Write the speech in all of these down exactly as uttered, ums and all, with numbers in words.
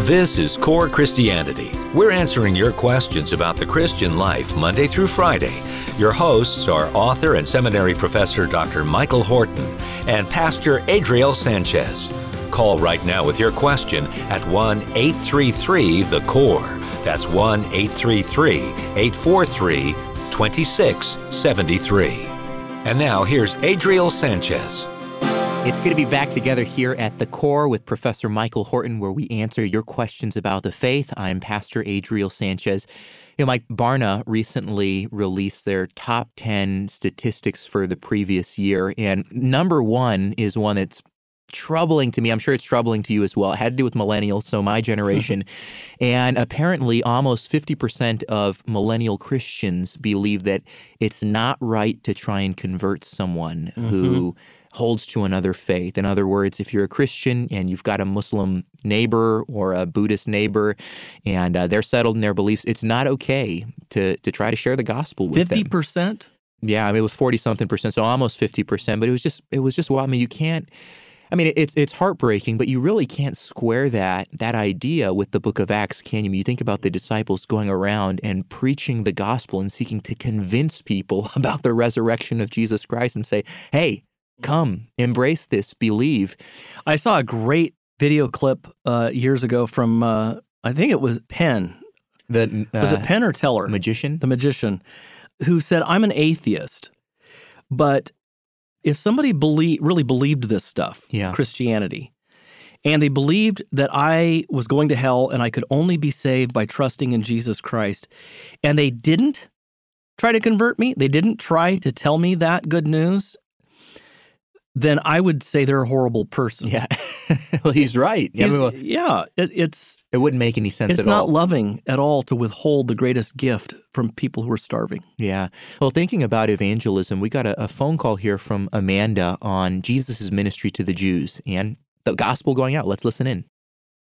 This is Core Christianity. We're answering your questions about the Christian life Monday through Friday. Your hosts are author and seminary professor Doctor Michael Horton and Pastor Adriel Sanchez. Call right now with your question at one eight three three the core. That's one eight three three, eight four three, two six seven three. And now here's Adriel Sanchez. It's good to be back together here at The Core with Professor Michael Horton, where we answer your questions about the faith. I'm Pastor Adriel Sanchez. You know, Mike, Barna recently released their top ten statistics for the previous year, and number one is one that's troubling to me. I'm sure it's troubling to you as well. It had to do with millennials, so my generation. And apparently almost fifty percent of millennial Christians believe that it's not right to try and convert someone mm-hmm. who holds to another faith. In other words, if you're a Christian and you've got a Muslim neighbor or a Buddhist neighbor and uh, they're settled in their beliefs, it's not okay to to try to share the gospel with fifty percent? them. fifty percent? Yeah, I mean, it was forty-something percent, so almost fifty percent. But it was just, it was just, well, I mean, you can't, I mean, it's it's heartbreaking, but you really can't square that that idea with the book of Acts, can you? You think about the disciples going around and preaching the gospel and seeking to convince people about the resurrection of Jesus Christ and say, hey, come, embrace this, believe. I saw a great video clip uh, years ago from, uh, I think it was Penn. The, uh, was it Penn or Teller? Magician? The magician, who said, I'm an atheist, but if somebody believe, really believed this stuff, yeah. Christianity, and they believed that I was going to hell and I could only be saved by trusting in Jesus Christ, and they didn't try to convert me, they didn't try to tell me that good news, then I would say they're a horrible person. Yeah. Well, he's right. He's, I mean, well, yeah, it, it's... It wouldn't make any sense at all. It's not loving at all to withhold the greatest gift from people who are starving. Yeah. Well, thinking about evangelism, we got a, a phone call here from Amanda on Jesus' ministry to the Jews and the gospel going out. Let's listen in.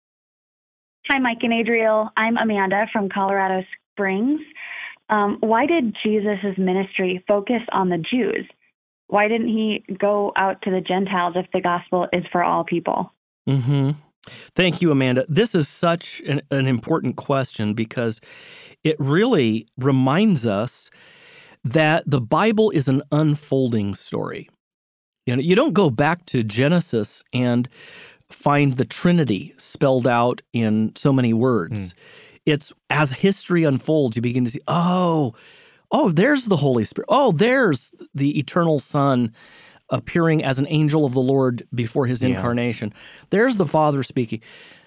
Hi, Mike and Adriel. I'm Amanda from Colorado Springs. Um, why did Jesus' ministry focus on the Jews? Why didn't he go out to the Gentiles if the gospel is for all people? Mm-hmm. Thank you, Amanda. This is such an, an important question because it really reminds us that the Bible is an unfolding story. You know, you don't go back to Genesis and find the Trinity spelled out in so many words. Mm. It's as history unfolds, you begin to see, oh, oh, there's the Holy Spirit. Oh, there's the eternal Son appearing as an angel of the Lord before his yeah. incarnation. There's the Father speaking.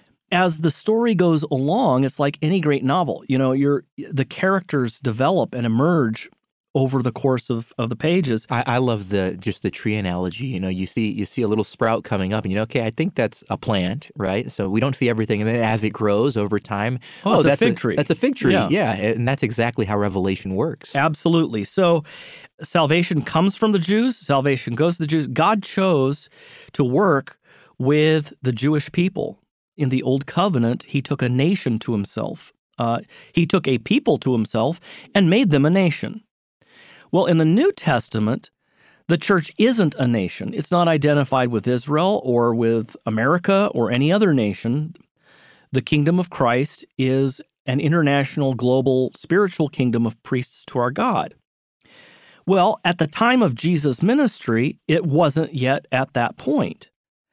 As the story goes along, it's like any great novel. You know, you're, the characters develop and emerge over the course of, of the pages. I, I love the just the tree analogy. You know, you see you see a little sprout coming up, and you know, okay, I think that's a plant, right? So we don't see everything, and then as it grows over time, oh, oh it's that's a fig tree. That's a fig tree, yeah. yeah, and that's exactly how Revelation works. Absolutely. So salvation comes from the Jews. Salvation goes to the Jews. God chose to work with the Jewish people. In the Old Covenant, he took a nation to himself. Uh, he took a people to himself and made them a nation. Well, in the New Testament, the church isn't a nation. It's not identified with Israel or with America or any other nation. The kingdom of Christ is an international, global, spiritual kingdom of priests to our God. Well, at the time of Jesus' ministry, it wasn't yet at that point.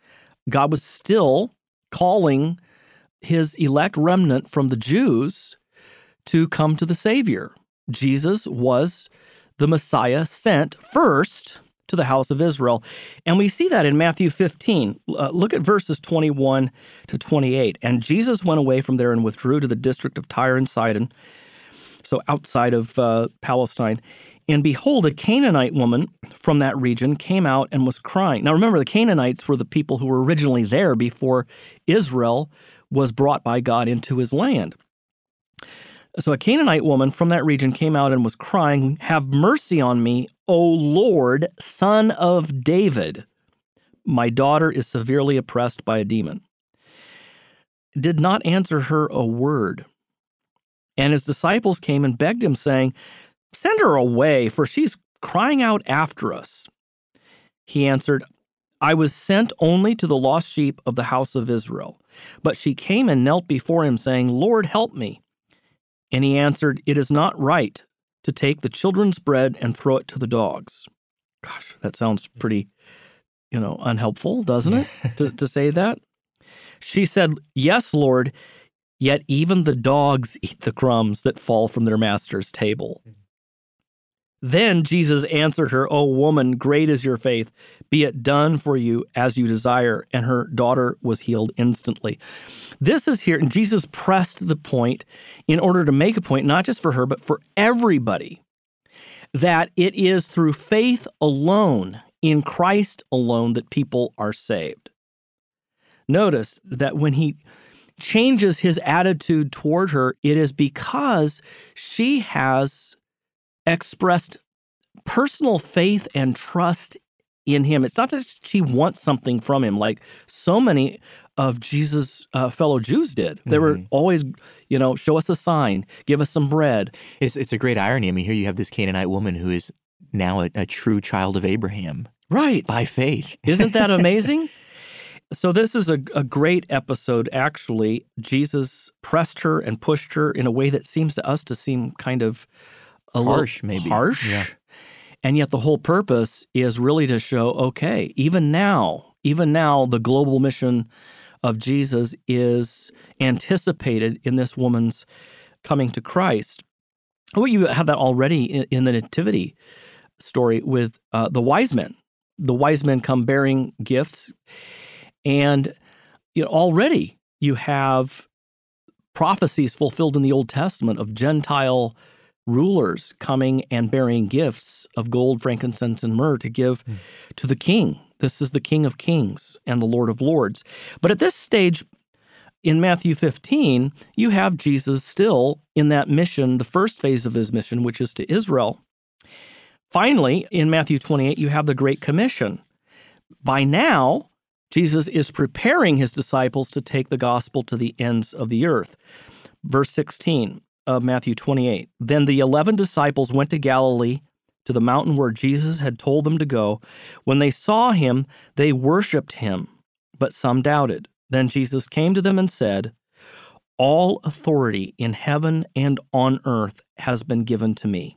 God was still calling his elect remnant from the Jews to come to the Savior. Jesus was the Messiah sent first to the house of Israel. And we see that in Matthew fifteen. Uh, look at verses twenty-one to twenty-eight. And Jesus went away from there and withdrew to the district of Tyre and Sidon, so outside of uh, Palestine. And behold, a Canaanite woman from that region came out and was crying. Now remember, the Canaanites were the people who were originally there before Israel was brought by God into his land. So a Canaanite woman from that region came out and was crying, "Have mercy on me, O Lord, Son of David. My daughter is severely oppressed by a demon." Did not answer her a word. And his disciples came and begged him, saying, "Send her away, for she's crying out after us." He answered, I was sent only to the lost sheep of the house of Israel. But she came and knelt before him, saying, Lord, help me. And he answered, It is not right to take the children's bread and throw it to the dogs. Gosh, that sounds pretty, you know, unhelpful, doesn't it, to, to say that? She said, Yes, Lord, yet even the dogs eat the crumbs that fall from their master's table. Then Jesus answered her, O woman, great is your faith. Be it done for you as you desire. And her daughter was healed instantly. This is here, and Jesus pressed the point in order to make a point, not just for her, but for everybody, that it is through faith alone, in Christ alone, that people are saved. Notice that when he changes his attitude toward her, it is because she has expressed personal faith and trust in him. It's not that she wants something from him like so many of Jesus' uh, fellow Jews did. They mm-hmm. were always, you know, show us a sign, give us some bread. It's it's a great irony. I mean, here you have this Canaanite woman who is now a, a true child of Abraham. Right. By faith. Isn't that amazing? So this is a, a great episode, actually. Jesus pressed her and pushed her in a way that seems to us to seem kind of a harsh, little maybe. Harsh. Yeah. And yet the whole purpose is really to show, okay, even now, even now, the global mission of Jesus is anticipated in this woman's coming to Christ. Well, you have that already in, in the Nativity story with uh, the wise men. The wise men come bearing gifts, and you know, already you have prophecies fulfilled in the Old Testament of Gentile rulers coming and bearing gifts of gold, frankincense, and myrrh to give mm. to the king. This is the King of Kings and the Lord of Lords. But at this stage in Matthew fifteen, you have Jesus still in that mission, the first phase of his mission, which is to Israel. Finally, in Matthew twenty-eight, you have the Great Commission. By now, Jesus is preparing his disciples to take the gospel to the ends of the earth. Verse sixteen of Matthew twenty-eight, Then the eleven disciples went to Galilee, to the mountain where Jesus had told them to go. When they saw him, they worshipped him, but some doubted. Then Jesus came to them and said, All authority in heaven and on earth has been given to me.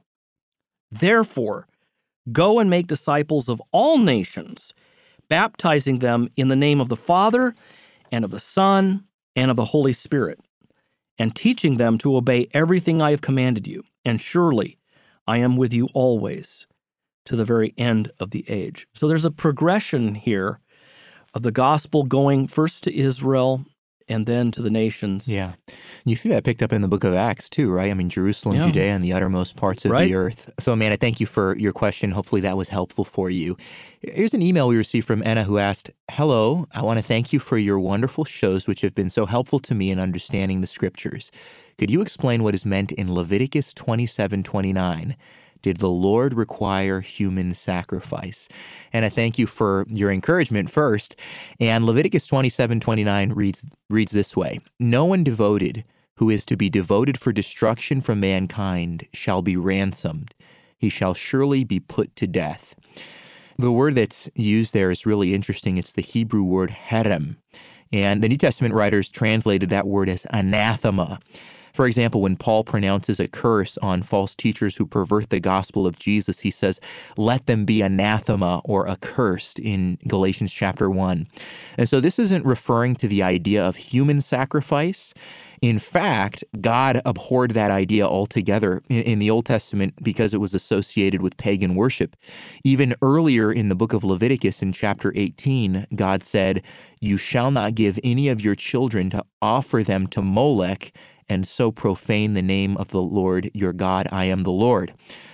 Therefore, go and make disciples of all nations, baptizing them in the name of the Father and of the Son and of the Holy Spirit, and teaching them to obey everything I have commanded you. And surely I am with you always to the very end of the age. So there's a progression here of the gospel going first to Israel and then to the nations. Yeah. You see that picked up in the book of Acts too, right? I mean, Jerusalem, yeah. Judea, and the uttermost parts of right. the earth. So, Amanda, thank you for your question. Hopefully that was helpful for you. Here's an email we received from Anna who asked, Hello, I want to thank you for your wonderful shows which have been so helpful to me in understanding the scriptures. Could you explain what is meant in Leviticus twenty-seven twenty-nine? Did the Lord require human sacrifice? And I thank you for your encouragement first. And Leviticus twenty-seven twenty-nine reads reads this way, No one devoted who is to be devoted for destruction from mankind shall be ransomed. He shall surely be put to death. The word that's used there is really interesting. It's the Hebrew word herem. And the New Testament writers translated that word as anathema. For example, when Paul pronounces a curse on false teachers who pervert the gospel of Jesus, he says, let them be anathema or accursed in Galatians chapter one. And so this isn't referring to the idea of human sacrifice. In fact, God abhorred that idea altogether in the Old Testament because it was associated with pagan worship. Even earlier in the book of Leviticus in chapter eighteen, God said, you shall not give any of your children to offer them to Molech, and so profane the name of the Lord your God. I am the Lord.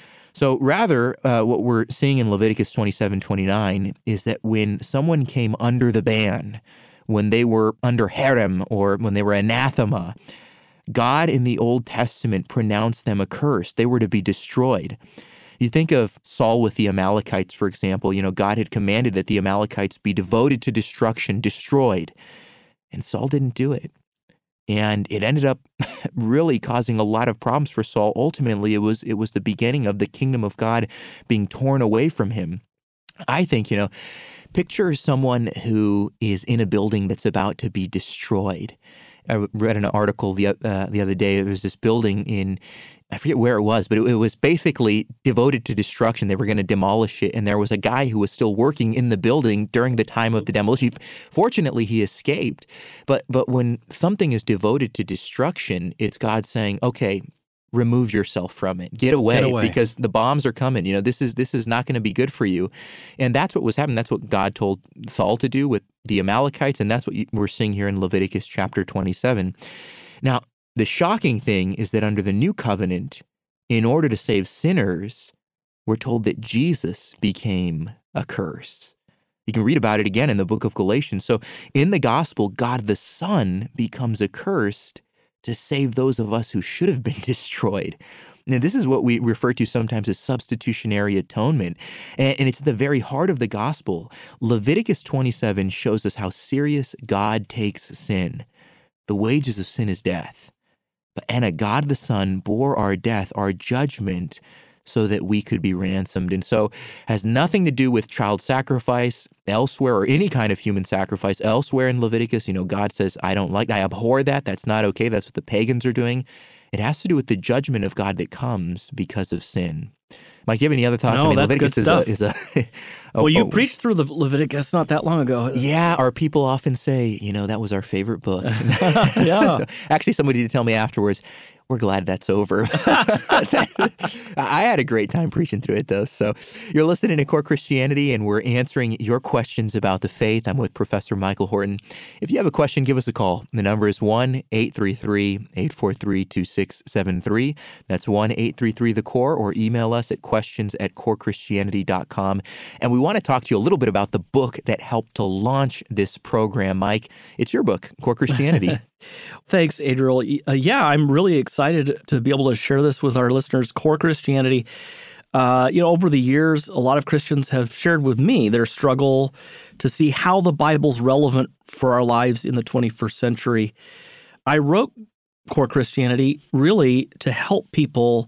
So rather, uh, what we're seeing in Leviticus twenty-seven twenty-nine is that when someone came under the ban, when they were under herem or when they were anathema, God in the Old Testament pronounced them accursed. They were to be destroyed. You think of Saul with the Amalekites, for example. You know, God had commanded that the Amalekites be devoted to destruction, destroyed. And Saul didn't do it. And it ended up really causing a lot of problems for Saul. Ultimately, it was it was the beginning of the kingdom of God being torn away from him. I think, you know, picture someone who is in a building that's about to be destroyed. I read an article the uh, the other day. It was this building in, I forget where it was, but it, it was basically devoted to destruction. They were going to demolish it, and there was a guy who was still working in the building during the time of the demolition. Fortunately, he escaped. But but when something is devoted to destruction, it's God saying, okay, remove yourself from it. Get away, Get away. because the bombs are coming. You know, this is this is not going to be good for you. And that's what was happening. That's what God told Saul to do with the Amalekites, and that's what you, we're seeing here in Leviticus chapter twenty-seven. Now, the shocking thing is that under the new covenant, in order to save sinners, we're told that Jesus became a curse. You can read about it again in the book of Galatians. So in the gospel, God the Son becomes accursed to save those of us who should have been destroyed. Now, this is what we refer to sometimes as substitutionary atonement, and, and it's the very heart of the gospel. Leviticus twenty-seven shows us how serious God takes sin. The wages of sin is death. But Anna, God the Son bore our death, our judgment, so that we could be ransomed. And so it has nothing to do with child sacrifice elsewhere or any kind of human sacrifice elsewhere in Leviticus. You know, God says, I don't like, I abhor that. That's not okay. That's what the pagans are doing. It has to do with the judgment of God that comes because of sin. Mike, do you have any other thoughts? No, I mean, that's Leviticus good is stuff. a, is a oh, Well, you oh, preached through the Leviticus not that long ago. Yeah, our people often say, you know, that was our favorite book. Yeah. Actually, somebody did tell me afterwards, we're glad that's over. I had a great time preaching through it, though. So you're listening to Core Christianity, and we're answering your questions about the faith. I'm with Professor Michael Horton. If you have a question, give us a call. The number is one eight three three, eight four three, two six seven three. That's one eight three three the core, or email us at questions at core christianity dot com. And we want to talk to you a little bit about the book that helped to launch this program. Mike, it's your book, Core Christianity. Thanks, Adriel. Uh, yeah, I'm really excited to be able to share this with our listeners. Core Christianity. Uh, you know, over the years, a lot of Christians have shared with me their struggle to see how the Bible's relevant for our lives in the twenty-first century. I wrote Core Christianity really to help people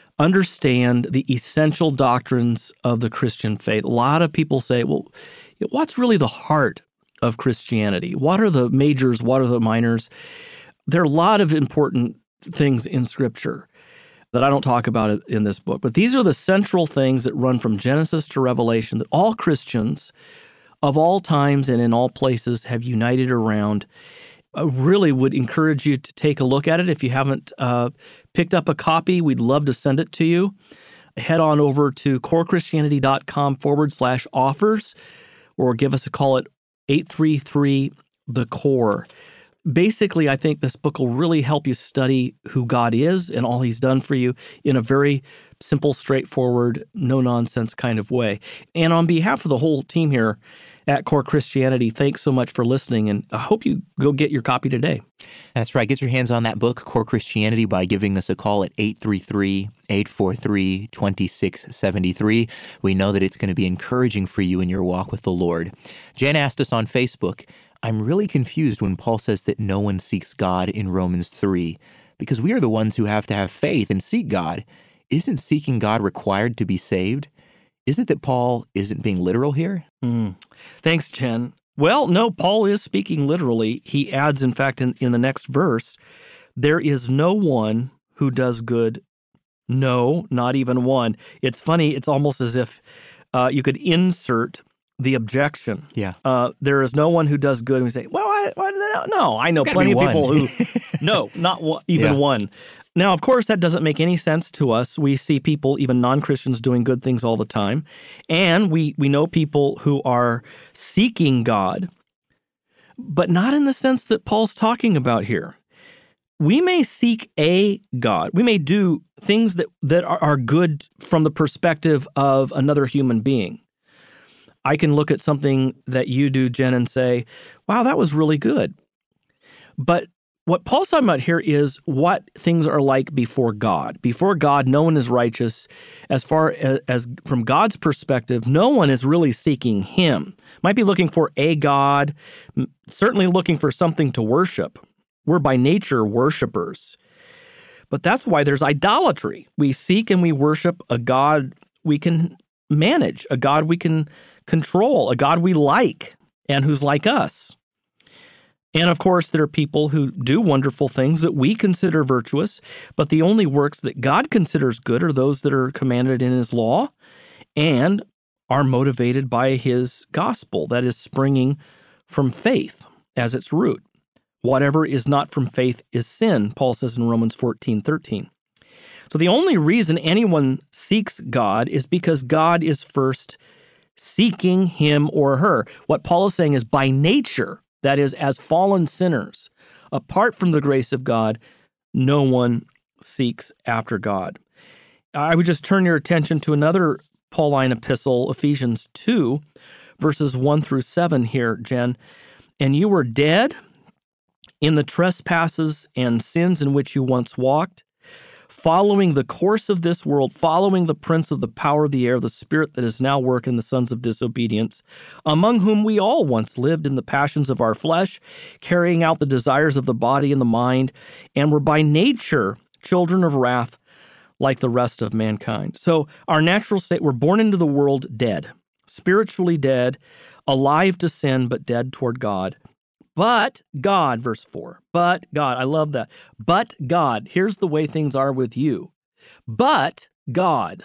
understand the essential doctrines of the Christian faith. A lot of people say, well, what's really the heart of Christianity? What are the majors? What are the minors? There are a lot of important things in Scripture that I don't talk about in this book, but these are the central things that run from Genesis to Revelation that all Christians of all times and in all places have united around. I really would encourage you to take a look at it. If you haven't uh, picked up a copy, we'd love to send it to you. Head on over to corechristianity.com forward slash offers, or give us a call at eight three three the core. Basically, I think this book will really help you study who God is and all He's done for you in a very simple, straightforward, no-nonsense kind of way. And on behalf of the whole team here at Core Christianity, thanks so much for listening, and I hope you go get your copy today. That's right. Get your hands on that book, Core Christianity, by giving us a call at eight three three, eight four three, two six seven three. We know that it's going to be encouraging for you in your walk with the Lord. Jen asked us on Facebook, I'm really confused when Paul says that no one seeks God in Romans three, because we are the ones who have to have faith and seek God. Isn't seeking God required to be saved? Is it that Paul isn't being literal here? Mm. Thanks, Jen. Well, no, Paul is speaking literally. He adds, in fact, in, in the next verse, there is no one who does good. No, not even one. It's funny. It's almost as if uh, you could insert the objection. Yeah. Uh, there is no one who does good. And we say, well, I, I, no, I know There's plenty of gotta be people one. who, no, not one, even Yeah. one. Now, of course, that doesn't make any sense to us. We see people, even non-Christians, doing good things all the time. And we, we know people who are seeking God, but not in the sense that Paul's talking about here. We may seek a God. We may do things that, that are, are good from the perspective of another human being. I can look at something that you do, Jen, and say, wow, that was really good. But what Paul's talking about here is what things are like before God. Before God, no one is righteous. As far as, as from God's perspective, no one is really seeking Him. Might be looking for a God, certainly looking for something to worship. We're by nature worshipers. But that's why there's idolatry. We seek and we worship a God we can manage, a God we can control, a God we like and who's like us. And of course, there are people who do wonderful things that we consider virtuous, but the only works that God considers good are those that are commanded in his law and are motivated by his gospel, that is springing from faith as its root. Whatever is not from faith is sin, Paul says in Romans fourteen thirteen. So the only reason anyone seeks God is because God is first seeking him or her. What Paul is saying is by nature, that is, as fallen sinners, apart from the grace of God, no one seeks after God. I would just turn your attention to another Pauline epistle, Ephesians two, verses one through seven here, Jen. And you were dead in the trespasses and sins in which you once walked, following the course of this world, following the prince of the power of the air, the spirit that is now working in the sons of disobedience, among whom we all once lived in the passions of our flesh, carrying out the desires of the body and the mind, and were by nature children of wrath like the rest of mankind. So our natural state, we're born into the world dead, spiritually dead, alive to sin, but dead toward God. But God, verse four, but God, I love that. But God, here's the way things are with you. But God,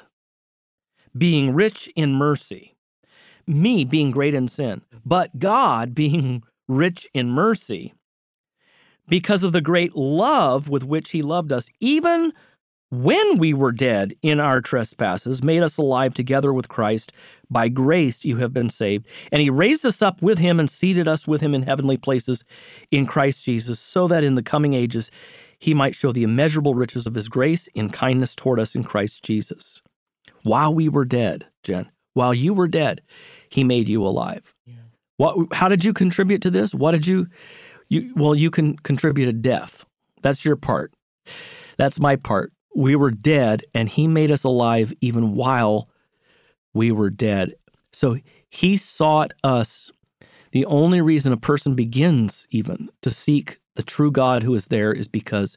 being rich in mercy, me being great in sin, but God being rich in mercy, because of the great love with which he loved us, even when we were dead in our trespasses, made us alive together with Christ. By grace you have been saved. And he raised us up with him and seated us with him in heavenly places in Christ Jesus, so that in the coming ages he might show the immeasurable riches of his grace in kindness toward us in Christ Jesus. While we were dead, Jen, while you were dead, he made you alive. Yeah. What? How did you contribute to this? What did you, you? Well, you can contribute to death. That's your part. That's my part. We were dead, and he made us alive even while we were dead. So he sought us. The only reason a person begins even to seek the true God who is there is because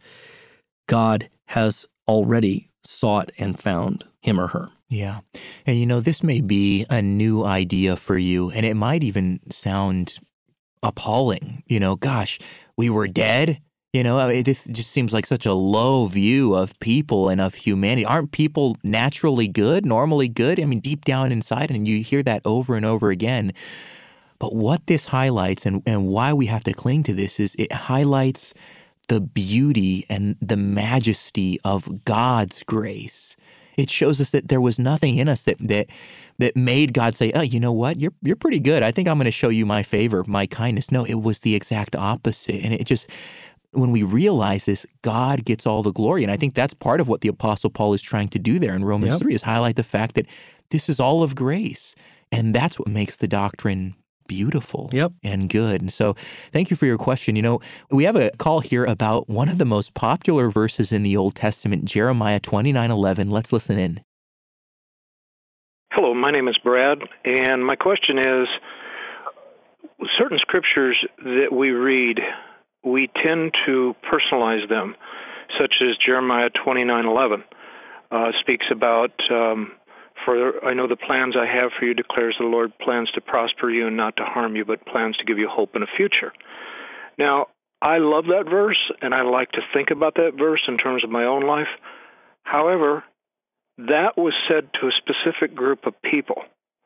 God has already sought and found him or her. Yeah. And you know, this may be a new idea for you, and it might even sound appalling. You know, gosh, we were dead. You know, I mean, this just seems like such a low view of people and of humanity. Aren't people naturally good, normally good? I mean, deep down inside, and you hear that over and over again. But what this highlights and, and why we have to cling to this is it highlights the beauty and the majesty of God's grace. It shows us that there was nothing in us that that that made God say, oh, you know what, you're you're pretty good. I think I'm going to show you my favor, my kindness. No, it was the exact opposite. And it just... when we realize this, God gets all the glory. And I think that's part of what the Apostle Paul is trying to do there in Romans yep. three, is highlight the fact that this is all of grace. And that's what makes the doctrine beautiful yep. and good. And so thank you for your question. You know, we have a call here about one of the most popular verses in the Old Testament, Jeremiah twenty-nine eleven. Let's listen in. Hello, my name is Brad, and my question is, certain scriptures that we read, we tend to personalize them, such as Jeremiah twenty-nine eleven uh, speaks about, um, for I know the plans I have for you, declares the Lord, plans to prosper you and not to harm you, but plans to give you hope and a future. Now, I love that verse, and I like to think about that verse in terms of my own life. However, that was said to a specific group of people,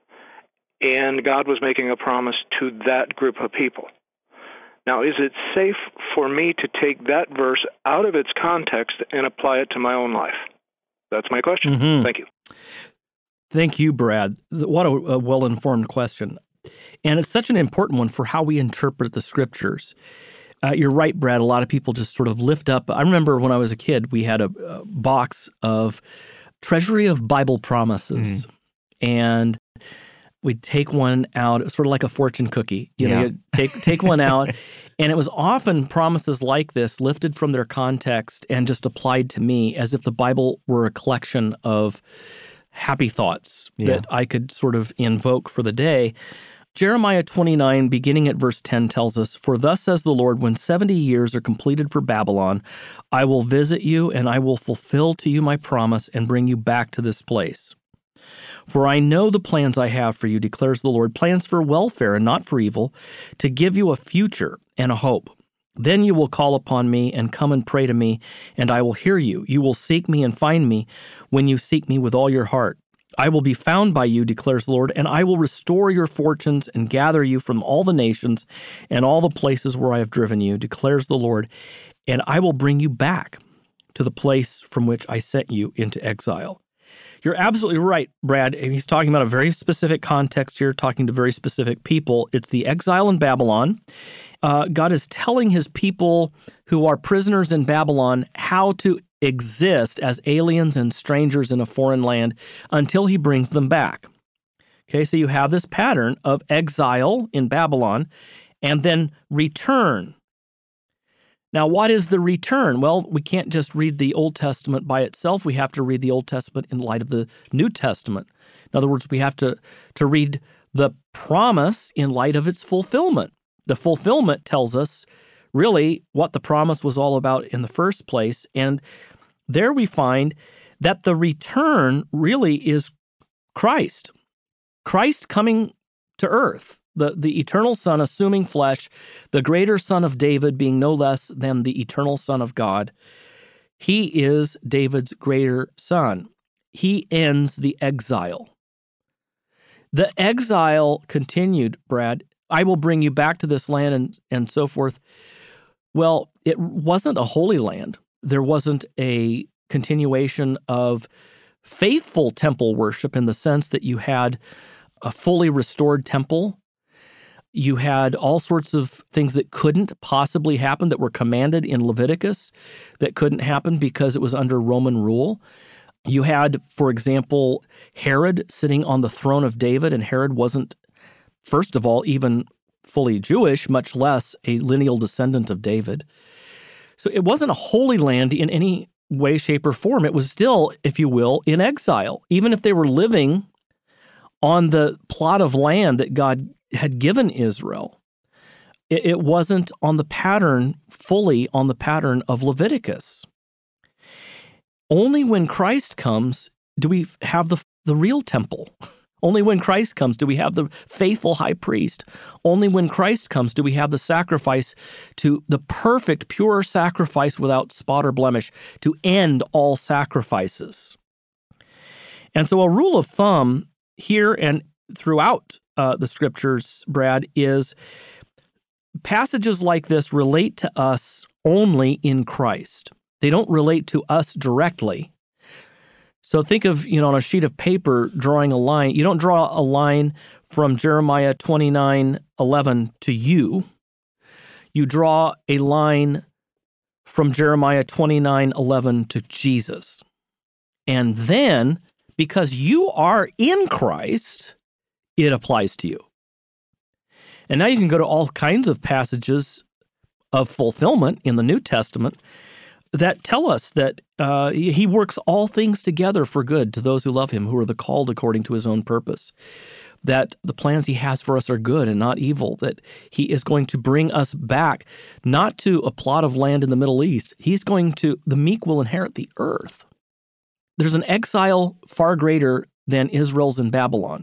and God was making a promise to that group of people. Now, is it safe for me to take that verse out of its context and apply it to my own life? That's my question. Mm-hmm. Thank you. Thank you, Brad. What a, a well-informed question. And it's such an important one for how we interpret the scriptures. Uh, you're right, Brad. A lot of people just sort of lift up. I remember when I was a kid, we had a, a box of Treasury of Bible Promises. Mm. And we'd take one out. It was sort of like a fortune cookie. You yeah. know, you'd take take one out, and it was often promises like this lifted from their context and just applied to me as if the Bible were a collection of happy thoughts yeah. that I could sort of invoke for the day. Jeremiah twenty-nine, beginning at verse ten, tells us, "For thus says the Lord, when seventy years are completed for Babylon, I will visit you, and I will fulfill to you my promise and bring you back to this place. For I know the plans I have for you, declares the Lord, plans for welfare and not for evil, to give you a future and a hope. Then you will call upon me and come and pray to me, and I will hear you. You will seek me and find me when you seek me with all your heart. I will be found by you, declares the Lord, and I will restore your fortunes and gather you from all the nations and all the places where I have driven you, declares the Lord, and I will bring you back to the place from which I sent you into exile. You're absolutely right, Brad. He's talking about a very specific context here, talking to very specific people. It's the exile in Babylon. Uh, God is telling his people who are prisoners in Babylon how to exist as aliens and strangers in a foreign land until he brings them back. Okay, so you have this pattern of exile in Babylon and then return. Now, what is the return? Well, we can't just read the Old Testament by itself. We have to read the Old Testament in light of the New Testament. In other words, we have to, to read the promise in light of its fulfillment. The fulfillment tells us really what the promise was all about in the first place. And there we find that the return really is Christ. Christ coming to earth. The, the eternal Son assuming flesh, the greater Son of David being no less than the eternal Son of God. He is David's greater son. He ends the exile. The exile continued, Brad. I will bring you back to this land and, and so forth. Well, it wasn't a holy land. There wasn't a continuation of faithful temple worship in the sense that you had a fully restored temple. You had all sorts of things that couldn't possibly happen that were commanded in Leviticus that couldn't happen because it was under Roman rule. You had, for example, Herod sitting on the throne of David, and Herod wasn't, first of all, even fully Jewish, much less a lineal descendant of David. So it wasn't a holy land in any way, shape, or form. It was still, if you will, in exile. Even if they were living on the plot of land that God had given Israel, it, it wasn't on the pattern, fully on the pattern of Leviticus. Only when Christ comes do we have the, the real temple. Only when Christ comes do we have the faithful high priest. Only when Christ comes do we have the sacrifice to the perfect, pure sacrifice without spot or blemish to end all sacrifices. And so a rule of thumb here and throughout uh, the scriptures, Brad, is passages like this relate to us only in Christ. They don't relate to us directly. So think of, you know, on a sheet of paper, drawing a line. You don't draw a line from Jeremiah twenty-nine eleven to you. You draw a line from Jeremiah twenty-nine eleven to Jesus. And then, because you are in Christ, it applies to you. And now you can go to all kinds of passages of fulfillment in the New Testament that tell us that uh, he works all things together for good to those who love him, who are the called according to his own purpose, that the plans he has for us are good and not evil, that he is going to bring us back, not to a plot of land in the Middle East. He's going to, the meek will inherit the earth. There's an exile far greater than Israel's in Babylon.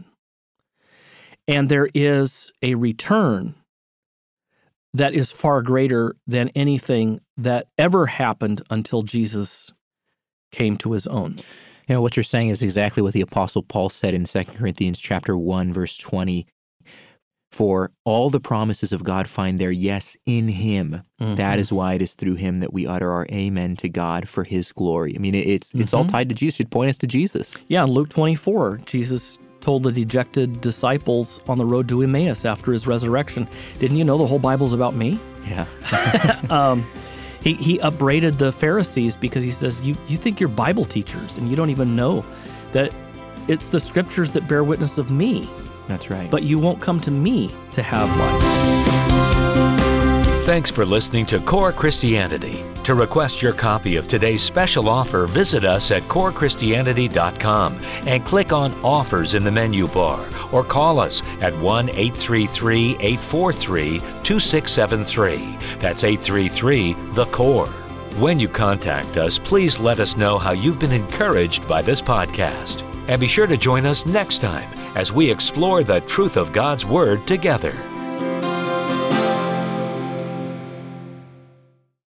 And there is a return that is far greater than anything that ever happened until Jesus came to his own. You know, what you're saying is exactly what the Apostle Paul said in Second Corinthians chapter one, verse twenty. For all the promises of God find their yes in him. Mm-hmm. That is why it is through him that we utter our amen to God for his glory. I mean, it's mm-hmm. it's all tied to Jesus. It should point us to Jesus. Yeah, in Luke twenty-four, Jesus told the dejected disciples on the road to Emmaus after his resurrection, didn't you know the whole Bible's about me? Yeah. um, he, he upbraided the Pharisees because he says, you, you think you're Bible teachers and you don't even know that it's the scriptures that bear witness of me. That's right. But you won't come to me to have life. Thanks for listening to Core Christianity. To request your copy of today's special offer, visit us at core christianity dot com and click on Offers in the menu bar, or call us at one eight three three, eight four three, two six seven three. That's eight three three, the core. When you contact us, please let us know how you've been encouraged by this podcast. And be sure to join us next time as we explore the truth of God's Word together.